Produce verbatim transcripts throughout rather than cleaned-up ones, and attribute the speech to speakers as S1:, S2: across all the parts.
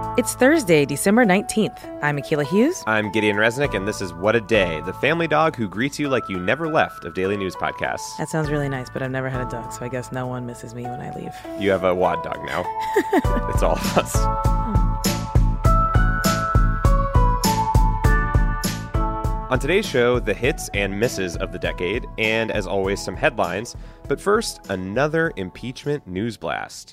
S1: It's Thursday, December nineteenth. I'm Akilah Hughes.
S2: I'm Gideon Resnick, and this is What a Day, the family dog who greets you like you never left of daily news podcasts.
S1: That sounds really nice, but I've never had a dog, so I guess no one misses me when I leave.
S2: You have a wad dog now. It's all of us. On today's show, the hits and misses of the decade, and as always, some headlines. But first, another impeachment news blast.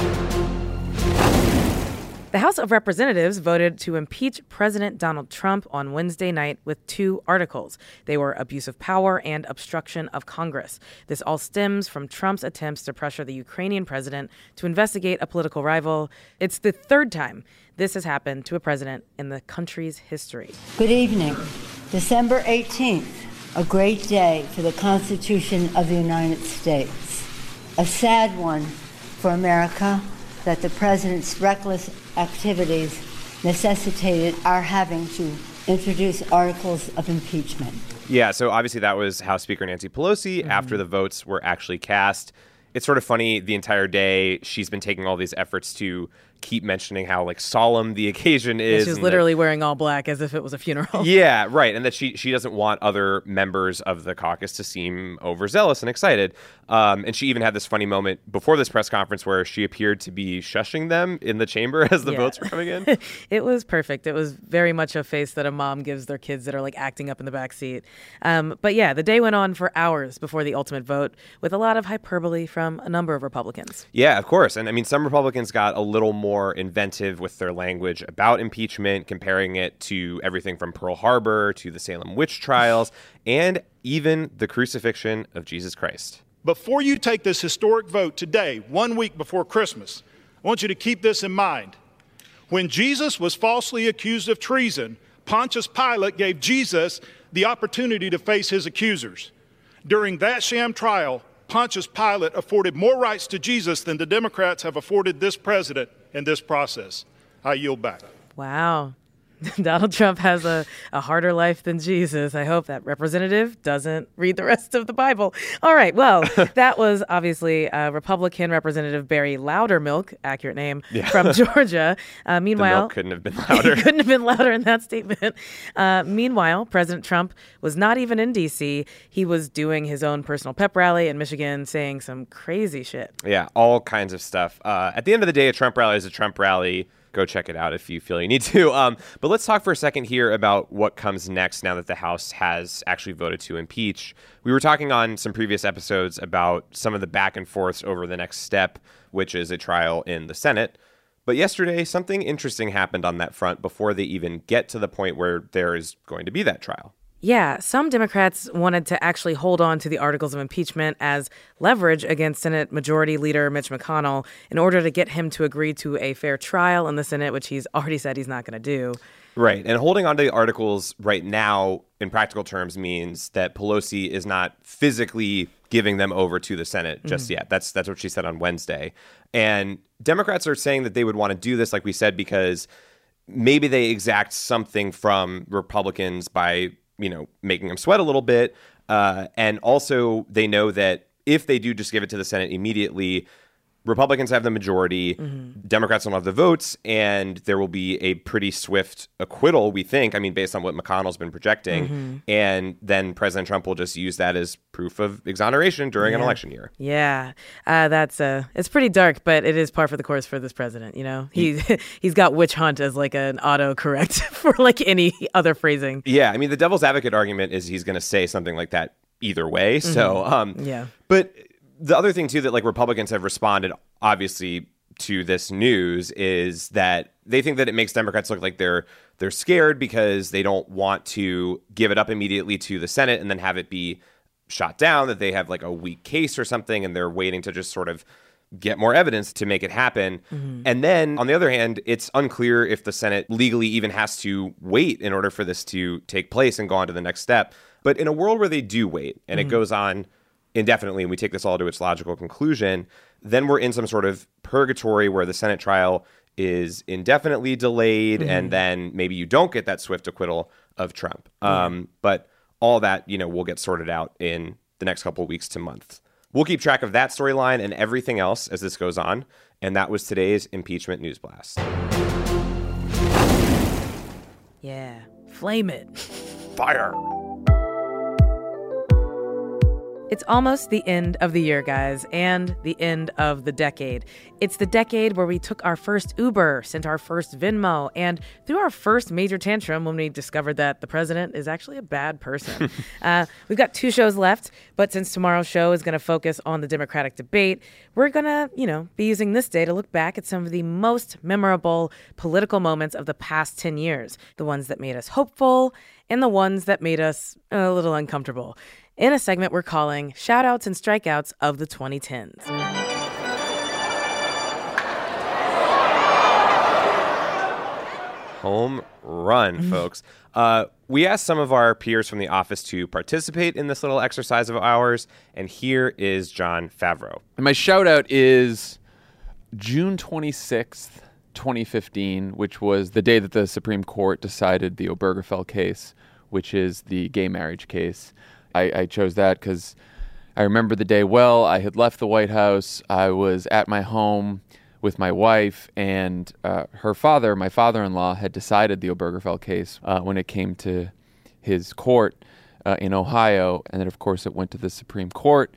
S1: The House of Representatives voted to impeach President Donald Trump on Wednesday night with two articles. They were abuse of power and obstruction of Congress. This all stems from Trump's attempts to pressure the Ukrainian president to investigate a political rival. It's the third time this has happened to a president in the country's history.
S3: Good evening. December eighteenth, a great day for the Constitution of the United States. A sad one for America that the president's reckless activities necessitated our having to introduce articles of impeachment.
S2: Yeah, so obviously that was House Speaker Nancy Pelosi mm-hmm. after the votes were actually cast. It's sort of funny, the entire day she's been taking all these efforts to keep mentioning how like solemn the occasion is.
S1: Yeah, she's literally that, wearing all black as if it was a funeral.
S2: Yeah, right. And that she she doesn't want other members of the caucus to seem overzealous and excited. Um, and she even had this funny moment before this press conference where she appeared to be shushing them in the chamber as the yeah. votes were coming in.
S1: It was perfect. It was very much a face that a mom gives their kids that are like acting up in the back seat. Um, but yeah, the day went on for hours before the ultimate vote with a lot of hyperbole from a number of Republicans.
S2: Yeah, of course. And I mean, some Republicans got a little more more inventive with their language about impeachment, comparing it to everything from Pearl Harbor to the Salem witch trials and even the crucifixion of Jesus Christ.
S4: Before you take this historic vote today, one week before Christmas, I want you to keep this in mind. When Jesus was falsely accused of treason, Pontius Pilate gave Jesus the opportunity to face his accusers. During that sham trial, Pontius Pilate afforded more rights to Jesus than the Democrats have afforded this president in this process. I yield back.
S1: Wow. Donald Trump has a, a harder life than Jesus. I hope that representative doesn't read the rest of the Bible. All right. Well, that was obviously uh, Republican Representative Barry Loudermilk, accurate name, yeah. from Georgia. Uh, meanwhile,
S2: the milk couldn't have been louder.
S1: couldn't have been louder in that statement. Uh, meanwhile, President Trump was not even in D C. He was doing his own personal pep rally in Michigan, saying some crazy shit.
S2: Yeah, all kinds of stuff. Uh, at the end of the day, a Trump rally is a Trump rally. Go check it out if you feel you need to. Um, but let's talk for a second here about what comes next now that the House has actually voted to impeach. We were talking on some previous episodes about some of the back and forths over the next step, which is a trial in the Senate. But yesterday, something interesting happened on that front before they even get to the point where there is going to be that trial.
S1: Yeah, some Democrats wanted to actually hold on to the articles of impeachment as leverage against Senate Majority Leader Mitch McConnell in order to get him to agree to a fair trial in the Senate, which he's already said he's not going to do.
S2: Right. And holding on to the articles right now, in practical terms, means that Pelosi is not physically giving them over to the Senate just mm-hmm. yet. That's that's what she said on Wednesday. And Democrats are saying that they would want to do this, like we said, because maybe they exact something from Republicans by you know, making them sweat a little bit. Uh, and also they know that if they do just give it to the Senate immediately, Republicans have the majority, mm-hmm. Democrats don't have the votes, and there will be a pretty swift acquittal, we think, I mean, based on what McConnell's been projecting. Mm-hmm. And then President Trump will just use that as proof of exoneration during
S1: yeah.
S2: an election year.
S1: Yeah, uh, that's uh, it's pretty dark, but it is par for the course for this president, you know? He, he's got witch hunt as like an autocorrect for like any other phrasing.
S2: Yeah, I mean, the devil's advocate argument is he's going to say something like that either way. Mm-hmm. So, um,
S1: yeah.
S2: But the other thing, too, that like Republicans have responded, obviously, to this news is that they think that it makes Democrats look like they're they're scared because they don't want to give it up immediately to the Senate and then have it be shot down, that they have like a weak case or something, and they're waiting to just sort of get more evidence to make it happen. Mm-hmm. And then, on the other hand, it's unclear if the Senate legally even has to wait in order for this to take place and go on to the next step. But in a world where they do wait and mm-hmm. it goes on indefinitely, and we take this all to its logical conclusion, then we're in some sort of purgatory where the Senate trial is indefinitely delayed, mm-hmm. and then maybe you don't get that swift acquittal of Trump. Mm-hmm. Um, but all that, you know, will get sorted out in the next couple of weeks to months. We'll keep track of that storyline and everything else as this goes on. And that was today's Impeachment News Blast.
S1: Yeah, flame it.
S2: Fire.
S1: It's almost the end of the year, guys, and the end of the decade. It's the decade where we took our first Uber, sent our first Venmo, and threw our first major tantrum when we discovered that the president is actually a bad person. uh, we've got two shows left, but since tomorrow's show is going to focus on the Democratic debate, we're going to, you know, be using this day to look back at some of the most memorable political moments of the past ten years, the ones that made us hopeful and the ones that made us a little uncomfortable, in a segment we're calling Shoutouts and Strikeouts of the twenty tens.
S2: Home run, folks. Uh, we asked some of our peers from the office to participate in this little exercise of ours, and here is Jon Favreau.
S5: And my shout out is June twenty-sixth, twenty fifteen, which was the day that the Supreme Court decided the Obergefell case, which is the gay marriage case. I, I chose that because I remember the day well. I had left the White House. I was at my home with my wife, and uh, her father, my father-in-law, had decided the Obergefell case uh, when it came to his court uh, in Ohio. And then, of course, it went to the Supreme Court.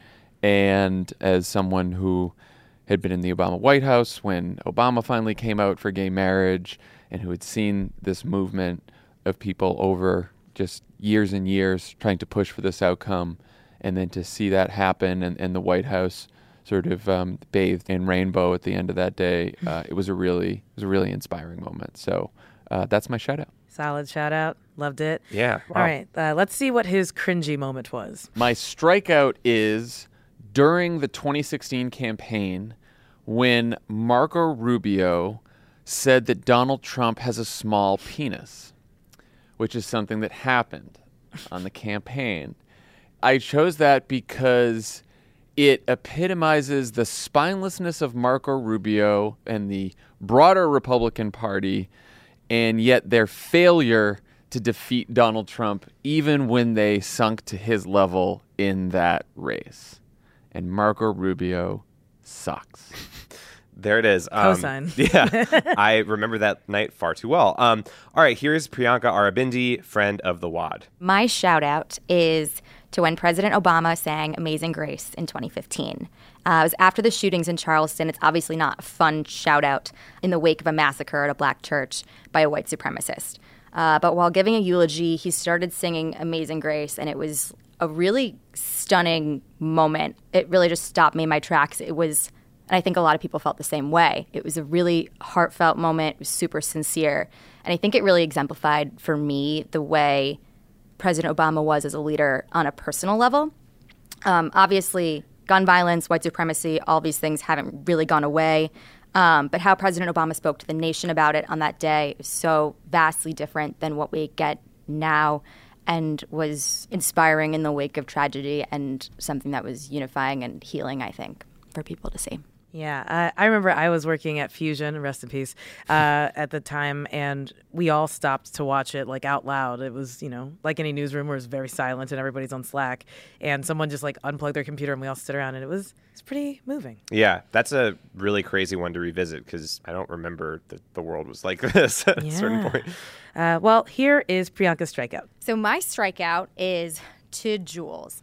S5: And as someone who had been in the Obama White House when Obama finally came out for gay marriage, and who had seen this movement of people over just years and years trying to push for this outcome, and then to see that happen and, and the White House sort of um, bathed in rainbow at the end of that day, uh, it was a really it was a really inspiring moment. So uh, that's my shout out.
S1: Solid shout out. Loved it.
S2: Yeah. Wow.
S1: All right. Uh, let's see what his cringy moment was.
S5: My strikeout is during the twenty sixteen campaign when Marco Rubio said that Donald Trump has a small penis, which is something that happened on the campaign. I chose that because it epitomizes the spinelessness of Marco Rubio and the broader Republican Party, and yet their failure to defeat Donald Trump even when they sunk to his level in that race. And Marco Rubio sucks.
S2: There it is. Um,
S1: Cosign.
S2: Yeah, I remember that night far too well. Um, all right, here's Priyanka Arabindi, friend of the W A D.
S6: My shout out is to when President Obama sang Amazing Grace in twenty fifteen. Uh, it was after the shootings in Charleston. It's obviously not a fun shout out in the wake of a massacre at a black church by a white supremacist. Uh, but while giving a eulogy, he started singing Amazing Grace, and it was a really stunning moment. It really just stopped me in my tracks. It was... And I think a lot of people felt the same way. It was a really heartfelt moment. It was super sincere. And I think it really exemplified for me the way President Obama was as a leader on a personal level. Um, obviously, gun violence, white supremacy, all these things haven't really gone away. Um, but how President Obama spoke to the nation about it on that day is so vastly different than what we get now, and was inspiring in the wake of tragedy, and something that was unifying and healing, I think, for people to see.
S1: Yeah, I, I remember I was working at Fusion, rest in peace, uh, at the time, and we all stopped to watch it like out loud. It was, you know, like any newsroom where it's very silent and everybody's on Slack, and someone just like unplugged their computer and we all stood around, and it was it's pretty moving.
S2: Yeah, that's a really crazy one to revisit because I don't remember that the world was like this at
S1: Yeah.
S2: a certain point.
S1: Uh, well, here is Priyanka's strikeout.
S6: So my strikeout is to Juuls.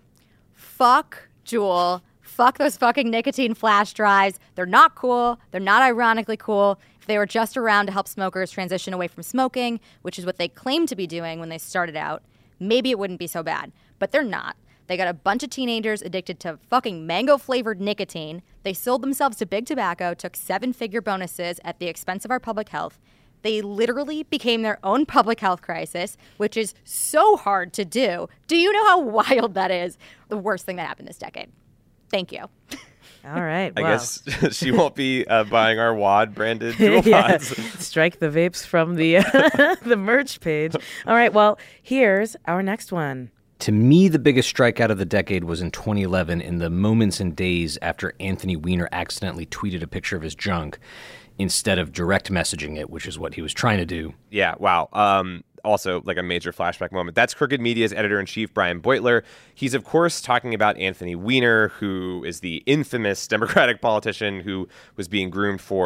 S6: Fuck Juul. Fuck those fucking nicotine flash drives. They're not cool. They're not ironically cool. If they were just around to help smokers transition away from smoking, which is what they claimed to be doing when they started out, maybe it wouldn't be so bad. But they're not. They got a bunch of teenagers addicted to fucking mango-flavored nicotine. They sold themselves to big tobacco, took seven-figure bonuses at the expense of our public health. They literally became their own public health crisis, which is so hard to do. Do you know how wild that is? The worst thing that happened this decade. Thank you.
S1: All right.
S2: I
S1: wow.
S2: guess she won't be uh, buying our W A D branded Juul
S1: Yeah.
S2: pods.
S1: Strike the vapes from the uh, the merch page. All right. Well, here's our next one.
S7: To me, the biggest strikeout of the decade was in twenty eleven, in the moments and days after Anthony Weiner accidentally tweeted a picture of his junk instead of direct messaging it, which is what he was trying to do.
S2: Yeah, wow. Um, also, like a major flashback moment. That's Crooked Media's editor-in-chief, Brian Beutler. He's, of course, talking about Anthony Weiner, who is the infamous Democratic politician who was being groomed for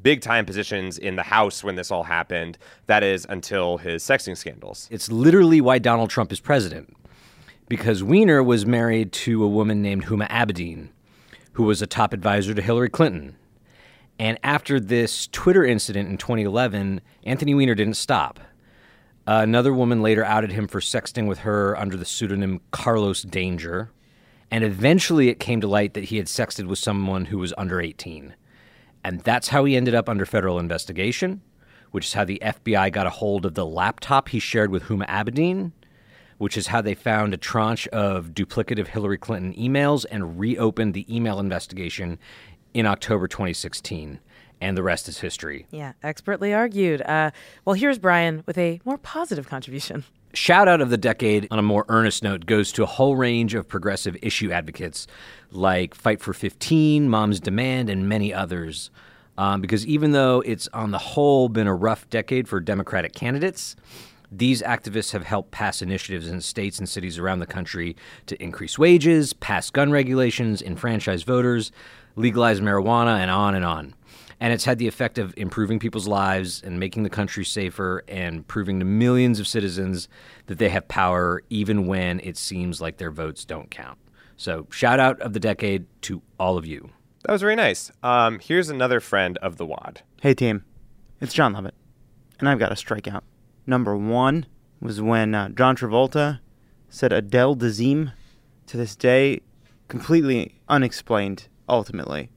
S2: big time positions in the House when this all happened. That is until his sexting scandals.
S7: It's literally why Donald Trump is president, because Weiner was married to a woman named Huma Abedin, who was a top advisor to Hillary Clinton. And after this Twitter incident in twenty eleven, Anthony Weiner didn't stop. Uh, another woman later outed him for sexting with her under the pseudonym Carlos Danger. And eventually it came to light that he had sexted with someone who was under eighteen. And that's how he ended up under federal investigation, which is how the F B I got a hold of the laptop he shared with Huma Abedin, which is how they found a tranche of duplicative Hillary Clinton emails and reopened the email investigation in October twenty sixteen. And the rest is history.
S1: Yeah, expertly argued. Uh, well, here's Brian with a more positive contribution.
S7: Shout out of the decade, on a more earnest note, goes to a whole range of progressive issue advocates like Fight for fifteen, Moms Demand, and many others. Um, because even though it's on the whole been a rough decade for Democratic candidates, these activists have helped pass initiatives in states and cities around the country to increase wages, pass gun regulations, enfranchise voters, legalize marijuana, and on and on. And it's had the effect of improving people's lives and making the country safer and proving to millions of citizens that they have power even when it seems like their votes don't count. So shout out of the decade to all of you.
S2: That was very nice. Um, here's another friend of the W A D.
S8: Hey, team. It's John Lovett. And I've got a strikeout. Number one was when uh, John Travolta said Adele Dazeem. To this day, completely unexplained, ultimately.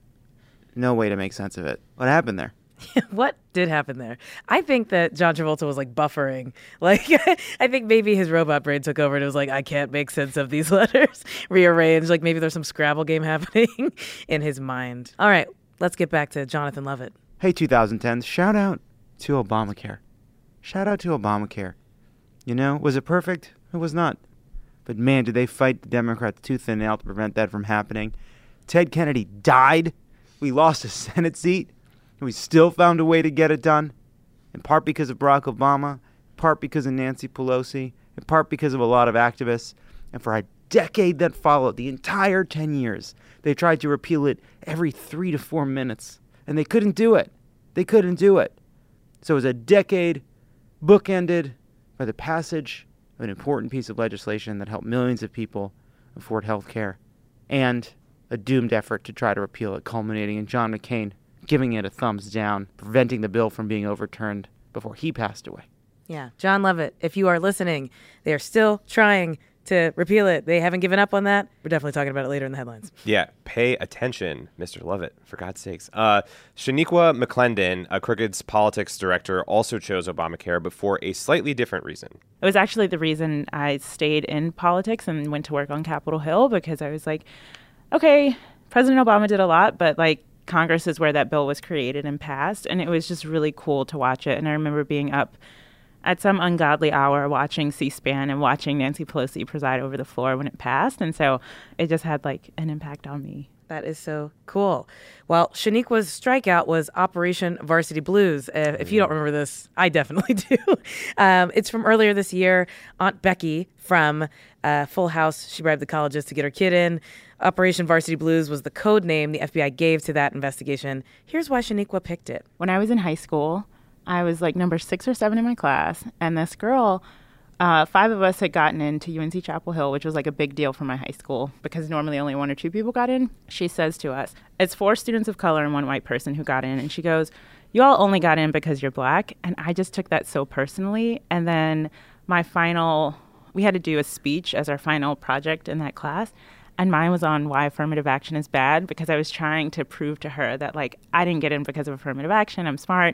S8: No way to make sense of it. What happened there?
S1: What did happen there? I think that John Travolta was like buffering. Like, I think maybe his robot brain took over and it was like, I can't make sense of these letters. Rearranged. Like maybe there's some Scrabble game happening in his mind. All right, let's get back to Jonathan Lovett.
S8: Hey, twenty tens, shout out to Obamacare. Shout out to Obamacare. You know, was it perfect? It was not. But man, did they fight the Democrats tooth and nail to prevent that from happening. Ted Kennedy died. We lost a Senate seat, and we still found a way to get it done, in part because of Barack Obama, in part because of Nancy Pelosi, in part because of a lot of activists. And for a decade that followed, the entire ten years, they tried to repeal it every three to four minutes, and they couldn't do it. They couldn't do it. So it was a decade bookended by the passage of an important piece of legislation that helped millions of people afford health care, and a doomed effort to try to repeal it, culminating in John McCain giving it a thumbs down, preventing the bill from being overturned before he passed away.
S1: Yeah, John Lovett, if you are listening, they are still trying to repeal it. They haven't given up on that. We're definitely talking about it later in the headlines.
S2: Yeah, pay attention, Mister Lovett, for God's sakes. Uh, Shaniqua McClendon, a Crooked's politics director, also chose Obamacare, but for a slightly different reason.
S9: It was actually the reason I stayed in politics and went to work on Capitol Hill, because I was like, okay, President Obama did a lot, but like Congress is where that bill was created and passed. And it was just really cool to watch it. And I remember being up at some ungodly hour watching C-SPAN and watching Nancy Pelosi preside over the floor when it passed. And so it just had like an impact on me.
S1: That is so cool. Well, Shaniqua's strikeout was Operation Varsity Blues. Uh, if you don't remember this, I definitely do. Um, it's from earlier this year. Aunt Becky from uh, Full House, she bribed the colleges to get her kid in. Operation Varsity Blues was the code name the F B I gave to that investigation. Here's why Shaniqua picked it.
S9: When I was in high school, I was like number six or seven in my class, and this girl, uh, five of us had gotten into U N C Chapel Hill, which was like a big deal for my high school because normally only one or two people got in. She says to us, it's four students of color and one white person who got in, and she goes, you all only got in because you're black. And I just took that so personally. And then my final, we had to do a speech as our final project in that class. And mine was on why affirmative action is bad, because I was trying to prove to her that, like, I didn't get in because of affirmative action. I'm smart.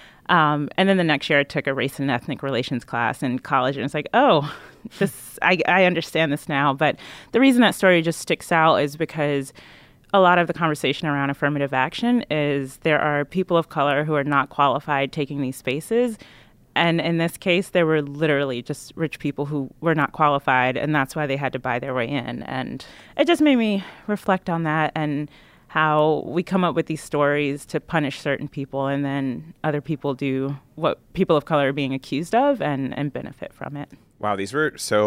S9: Um, and then the next year I took a race and ethnic relations class in college, and it's like, oh, this I, I understand this now. But the reason that story just sticks out is because a lot of the conversation around affirmative action is there are people of color who are not qualified taking these spaces. And in this case, there were literally just rich people who were not qualified, and that's why they had to buy their way in. And it just made me reflect on that and how we come up with these stories to punish certain people, and then other people do what people of color are being accused of and, and benefit from it.
S2: Wow, these were so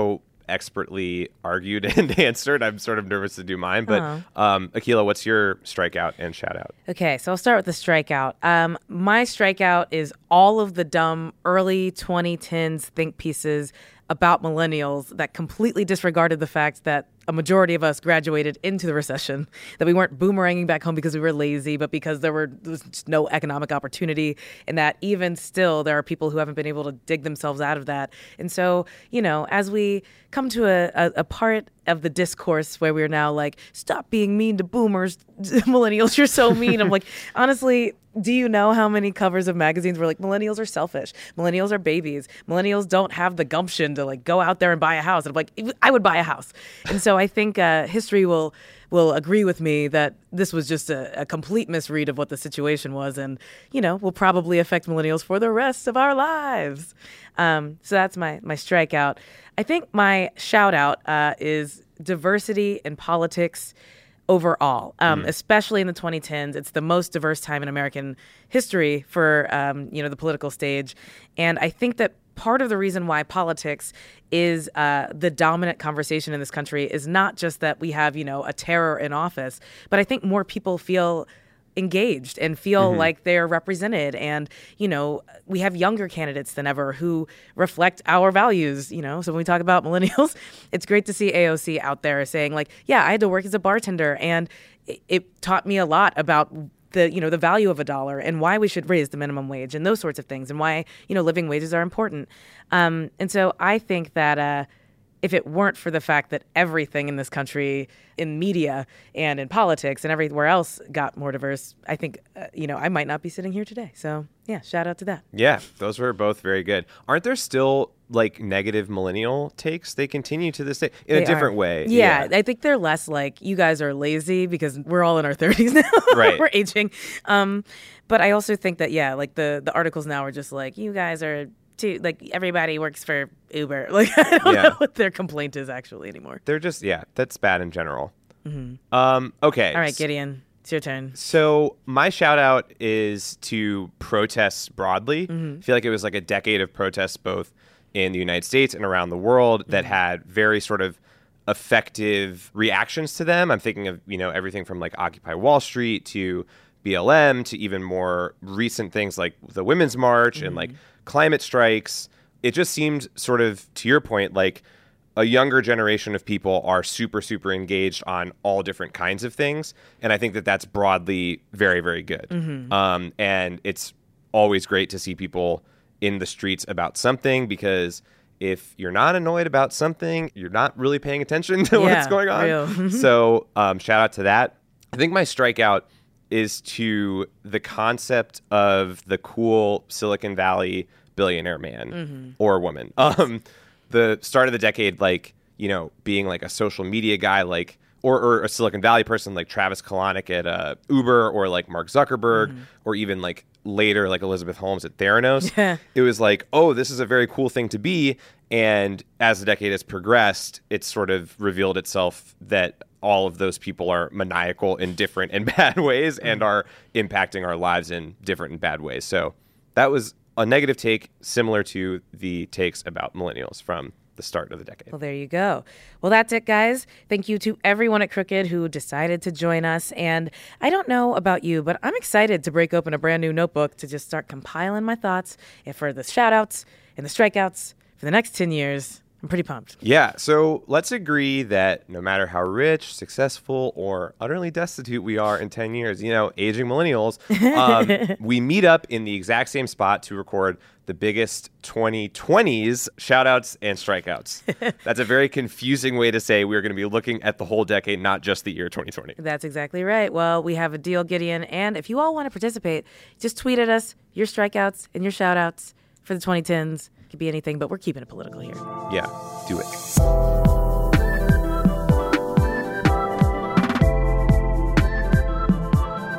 S2: expertly argued and answered. I'm sort of nervous to do mine. But
S1: Oh.
S2: um, Akilah, what's your strikeout and shout out?
S1: Okay, so I'll start with the strikeout. Um, my strikeout is all of the dumb early twenty tens think pieces about millennials that completely disregarded the fact that a majority of us graduated into the recession, that we weren't boomeranging back home because we were lazy, but because there, were, there was just no economic opportunity, and that even still there are people who haven't been able to dig themselves out of that. And so, you know, as we come to a, a, a part of the discourse where we're now like, stop being mean to boomers, millennials, you're so mean. I'm like, honestly, do you know how many covers of magazines were like, millennials are selfish, millennials are babies, millennials don't have the gumption to like go out there and buy a house? And I'm like, I would buy a house. And so I think uh, history will will agree with me that this was just a, a complete misread of what the situation was, and you know will probably affect millennials for the rest of our lives. Um, so that's my my strikeout. I think my shout out uh, is diversity in politics overall, um, mm. especially in the twenty tens. It's the most diverse time in American history for um, you know the political stage, and I think that part of the reason why politics is uh, the dominant conversation in this country is not just that we have, you know, a terror in office, but I think more people feel engaged and feel mm-hmm. like they're represented. And, you know, we have younger candidates than ever who reflect our values, you know. So when we talk about millennials, it's great to see A O C out there saying like, yeah, I had to work as a bartender and it, it taught me a lot about the, you know, the value of a dollar and why we should raise the minimum wage and those sorts of things and why, you know, living wages are important. Um, and so I think that uh, if it weren't for the fact that everything in this country, in media and in politics and everywhere else got more diverse, I think, uh, you know, I might not be sitting here today. So, yeah, shout out to that.
S2: Yeah, those were both very good. Aren't there still like negative millennial takes? They continue to this day in
S1: They
S2: a different
S1: are.
S2: way.
S1: Yeah, I think they're less like, you guys are lazy because we're all in our thirties now.
S2: Right.
S1: We're aging. Um, but I also think that, yeah, like the, the articles now are just like, you guys are too, like everybody works for Uber. Like, I don't
S2: Yeah.
S1: know what their complaint is actually anymore.
S2: They're just, yeah, that's bad in general.
S1: Mm-hmm.
S2: Um, okay.
S1: All right, Gideon, it's your turn.
S2: So my shout out is to protests broadly.
S1: Mm-hmm.
S2: I feel like it was like a decade of protests both in the United States and around the world that
S1: Mm-hmm.
S2: had very sort of effective reactions to them. I'm thinking of, you know, everything from like Occupy Wall Street to B L M to even more recent things like the Women's March
S1: Mm-hmm.
S2: and like climate strikes. It just seemed sort of, to your point, like a younger generation of people are super, super engaged on all different kinds of things. And I think that that's broadly very, very good.
S1: Mm-hmm.
S2: Um, and it's always great to see people in the streets about something, because if you're not annoyed about something, you're not really paying attention to
S1: Yeah,
S2: what's going on.
S1: real.
S2: So um, shout out to that. I think my strikeout is to the concept of the cool Silicon Valley billionaire man
S1: Mm-hmm.
S2: or woman. Um, the start of the decade, like, you know, being like a social media guy, like, or, or a Silicon Valley person like Travis Kalanick at uh, Uber, or like Mark Zuckerberg,
S1: Mm-hmm.
S2: or even like later like Elizabeth Holmes at Theranos.
S1: Yeah.
S2: It was like, oh, this is a very cool thing to be. And as the decade has progressed, it's sort of revealed itself that all of those people are maniacal in different and bad ways and are impacting our lives in different and bad ways. So that was a negative take similar to the takes about millennials from the start of the decade.
S1: Well, there you go. Well, that's it, guys. Thank you to everyone at Crooked who decided to join us. And I don't know about you, but I'm excited to break open a brand new notebook to just start compiling my thoughts and for the shout outs and the strikeouts for the next ten years. I'm pretty pumped.
S2: Yeah, so let's agree that no matter how rich, successful, or utterly destitute we are in ten years, you know, aging millennials, um, we meet up in the exact same spot to record the biggest twenty twenties shout-outs and strikeouts. That's a very confusing way to say we're going to be looking at the whole decade, not just the year twenty twenty.
S1: That's exactly right. Well, we have a deal, Gideon. And if you all want to participate, just tweet at us your strikeouts and your shout-outs for the twenty tens. Could be anything, but we're keeping it political here.
S2: Yeah, do it.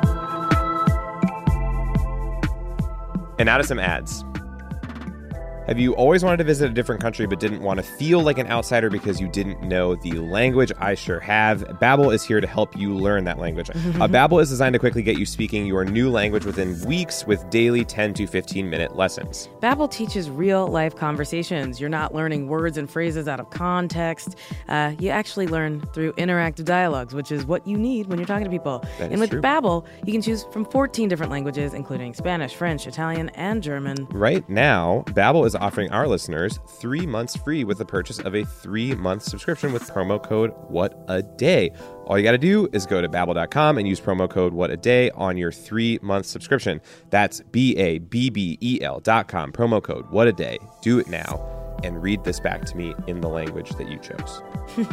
S2: And now to some ads. Have you always wanted to visit a different country but didn't want to feel like an outsider because you didn't know the language? I sure have. Babbel is here to help you learn that language. uh, Babbel is designed to quickly get you speaking your new language within weeks with daily ten to fifteen minute lessons.
S1: Babbel teaches real-life conversations. You're not learning words and phrases out of context. Uh, you actually learn through interactive dialogues, which is what you need when you're talking to people.
S2: That
S1: and
S2: is
S1: with
S2: true.
S1: Babbel, you can choose from fourteen different languages, including Spanish, French, Italian, and German.
S2: Right now, Babbel is offering our listeners three months free with the purchase of a three-month subscription with promo code WHATADAY. All you got to do is go to babbel dot com and use promo code WHATADAY on your three-month subscription. That's B A B B E L dot com, promo code WHATADAY. Do it now and read this back to me in the language that you chose.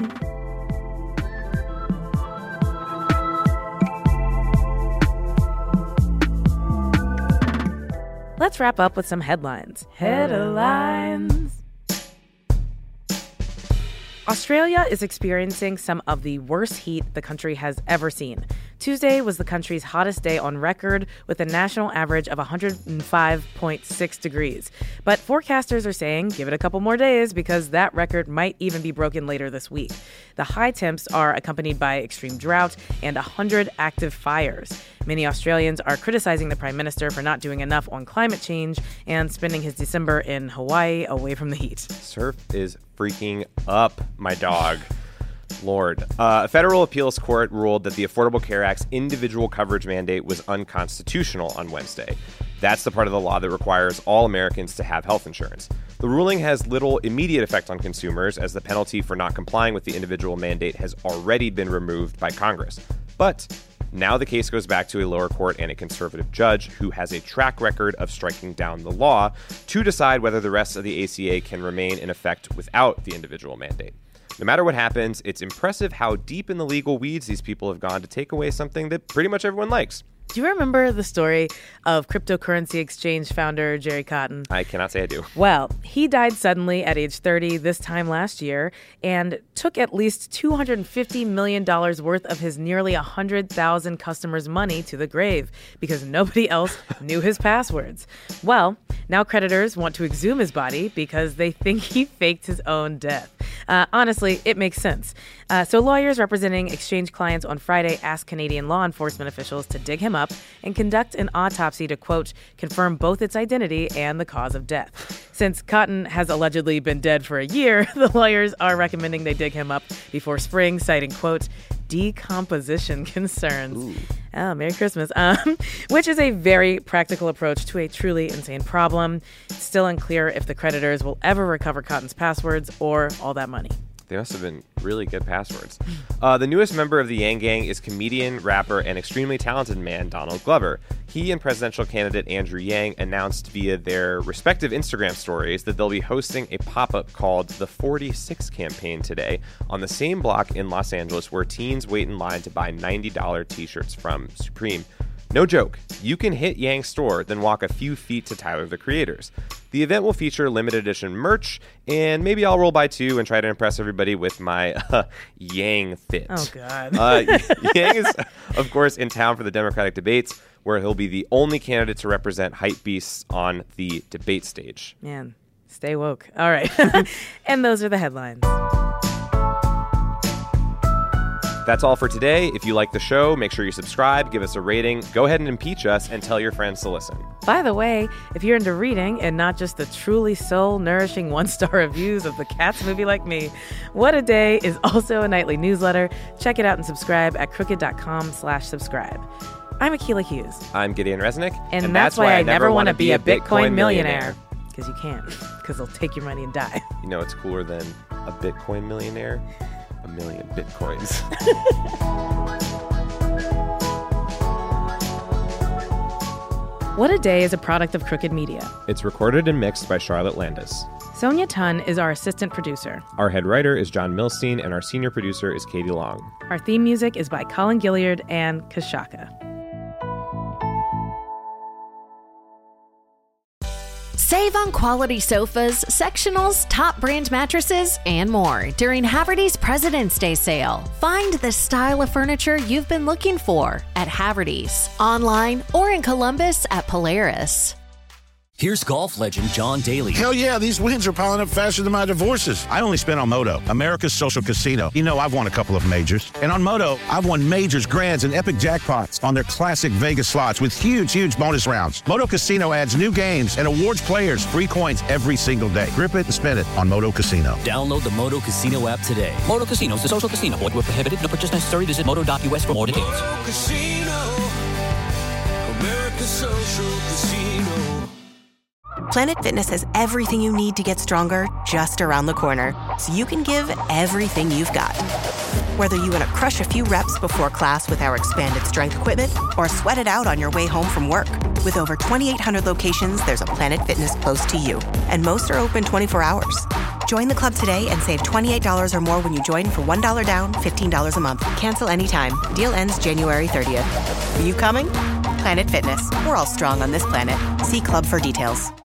S1: Let's wrap up with some headlines. Headlines. Australia is experiencing some of the worst heat the country has ever seen. Tuesday was the country's hottest day on record, with a national average of one hundred five point six degrees. But forecasters are saying give it a couple more days because that record might even be broken later this week. The high temps are accompanied by extreme drought and one hundred active fires. Many Australians are criticizing the Prime Minister for not doing enough on climate change and spending his December in Hawaii away from the heat.
S2: Surf is freaking up, my dog. Lord. Uh, a federal appeals court ruled that the Affordable Care Act's individual coverage mandate was unconstitutional on Wednesday. That's the part of the law that requires all Americans to have health insurance. The ruling has little immediate effect on consumers, as the penalty for not complying with the individual mandate has already been removed by Congress. But now the case goes back to a lower court and a conservative judge who has a track record of striking down the law to decide whether the rest of the A C A can remain in effect without the individual mandate. No matter what happens, it's impressive how deep in the legal weeds these people have gone to take away something that pretty much everyone likes.
S1: Do you remember the story of cryptocurrency exchange founder Jerry Cotton?
S2: I cannot say I do.
S1: Well, he died suddenly at age thirty this time last year and took at least two hundred fifty million dollars worth of his nearly one hundred thousand customers' money to the grave because nobody else knew his passwords. Well, now creditors want to exhume his body because they think he faked his own death. Uh, honestly, it makes sense. Uh, so lawyers representing exchange clients on Friday asked Canadian law enforcement officials to dig him up and conduct an autopsy to, quote, confirm both its identity and the cause of death. Since Cotton has allegedly been dead for a year, the lawyers are recommending they dig him up before spring, citing, quote, decomposition concerns. Ooh. Oh, Merry Christmas. Um, which is a very practical approach to a truly insane problem. It's still unclear if the creditors will ever recover Cotton's passwords or all that money.
S2: They must have been really good passwords. Uh, the newest member of the Yang Gang is comedian, rapper, and extremely talented man Donald Glover. He and presidential candidate Andrew Yang announced via their respective Instagram stories that they'll be hosting a pop-up called the forty-six Campaign today on the same block in Los Angeles where teens wait in line to buy ninety dollars t-shirts from Supreme. No joke, you can hit Yang's store, then walk a few feet to Tyler, the Creators. The event will feature limited edition merch, and maybe I'll roll by too and try to impress everybody with my uh, Yang fit.
S1: Oh, God.
S2: uh, Yang is, of course, in town for the Democratic debates, where he'll be the only candidate to represent hype beasts on the debate stage.
S1: Man, stay woke. All right. And those are the headlines.
S2: That's all for today. If you like the show, make sure you subscribe, give us a rating, go ahead and impeach us, and tell your friends to listen.
S1: By the way, if you're into reading and not just the truly soul-nourishing one-star reviews of the Cats movie like me, What a Day is also a nightly newsletter. Check it out and subscribe at crooked.com slash subscribe. I'm Akilah Hughes.
S2: I'm Gideon Resnick.
S1: And, and that's, that's why I never want to be a Bitcoin millionaire. Because you can't. Because they'll take your money and die.
S2: You know, it's cooler than a Bitcoin millionaire. A million Bitcoins.
S1: What a Day is a product of Crooked Media.
S2: It's recorded and mixed by Charlotte Landis.
S1: Sonia Tun is our assistant producer.
S2: Our head writer is John Milstein, and our senior producer is Katie Long.
S1: Our theme music is by Colin Gilliard and Kashaka.
S10: Save on quality sofas, sectionals, top brand mattresses, and more during Haverty's President's Day sale. Find the style of furniture you've been looking for at Haverty's, online or in Columbus at Polaris.
S11: Here's golf legend John Daly.
S12: Hell yeah, these wins are piling up faster than my divorces. I only spent on Moto, America's social casino. You know, I've won a couple of majors. And on Moto, I've won majors, grands, and epic jackpots on their classic Vegas slots with huge, huge bonus rounds. Moto Casino adds new games and awards players free coins every single day. Grip it and spin it on Moto Casino.
S11: Download the Moto Casino app today. Moto Casino is a social casino. Void where prohibited. No purchase necessary. Visit moto dot U S for more details.
S13: Moto Casino, America's social casino.
S14: Planet Fitness has everything you need to get stronger just around the corner, so you can give everything you've got. Whether you want to crush a few reps before class with our expanded strength equipment or sweat it out on your way home from work. With over twenty-eight hundred locations, there's a Planet Fitness close to you, and most are open twenty-four hours. Join the club today and save twenty-eight dollars or more when you join for one dollar down, fifteen dollars a month. Cancel anytime. Deal ends January thirtieth. Are you coming? Planet Fitness. We're all strong on this planet. See club for details.